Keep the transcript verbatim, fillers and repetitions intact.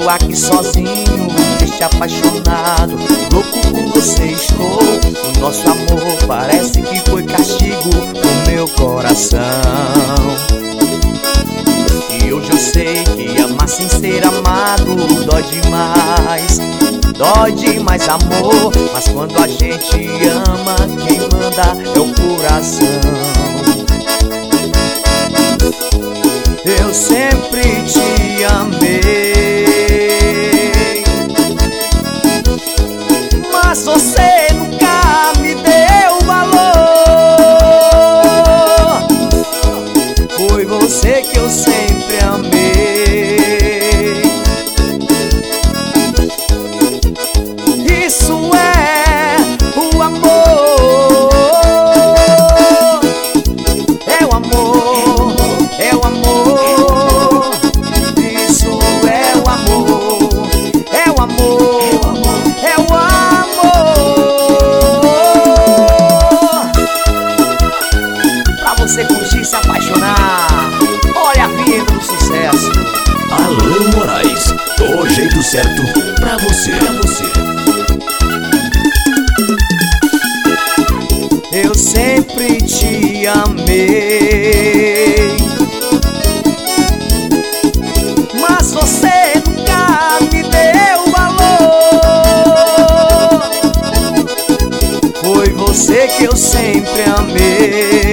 Tô aqui sozinho, triste, apaixonado, louco por você estou. O nosso amor parece que foi castigo pro meu coração. E hoje eu sei que amar sem ser amado dói demais. Dói demais, amor, mas quando a gente ama, quem manda é o coração. Eu sempre te amei, mas você nunca me deu valor. Foi você que eu sempre amei. Isso é o amor. É o amor, é o amor. Isso é o amor, é o amor, é o amor. Pra você curtir e se apaixonar, olha a vinheta do sucesso. Alan Moraes, do jeito certo pra você, pra você. Eu sempre te amei, mas você nunca me deu valor. Foi você que eu sempre amei.